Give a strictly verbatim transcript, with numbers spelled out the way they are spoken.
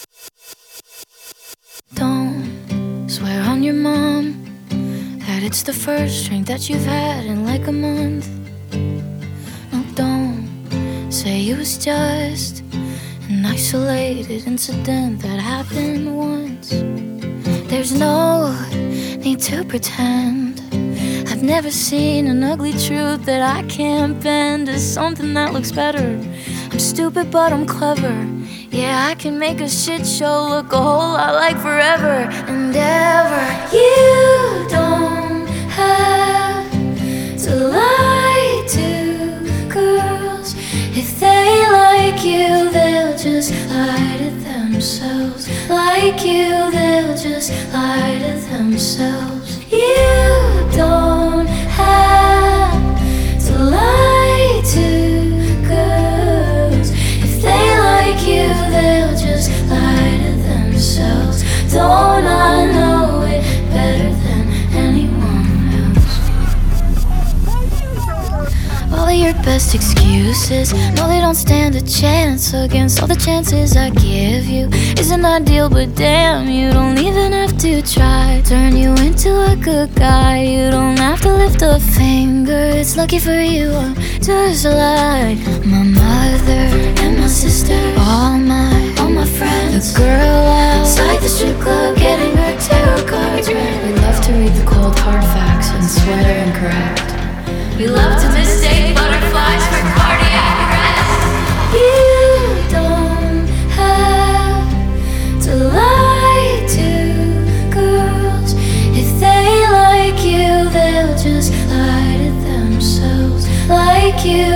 Don't swear on your mom that it's the first drink that you've had in like a month. No, don't say it was just an isolated incident that happened once. There's no need to pretend. I've never seen an ugly truth that I can't bend to something that looks better. I'm stupid but I'm clever. Yeah, I can make a shit show look a whole lot like forever and ever. You don't have to lie to girls. If they like you, they'll just lie to themselves. Like you, they'll just lie to themselves. You don't have to lie to girls. If they like you, they'll just lie to themselves. Don't I know it better than anyone else? All of your best excuses, no, they don't stand a chance against all the chances I give you. Isn't ideal, but damn, you don't even have to try. Turn you into a good guy, you don't have to lift a finger. It's lucky for you, I'm just like my mother and my sister, all my, all my friends. The girl outside the strip club getting her tarot cards read. We love to read the cold hard facts and swear they're incorrect. We love to mistake butterflies for cardiac arrest. You don't have to lie to girls. If they like you, they'll just lie to themselves. Like you,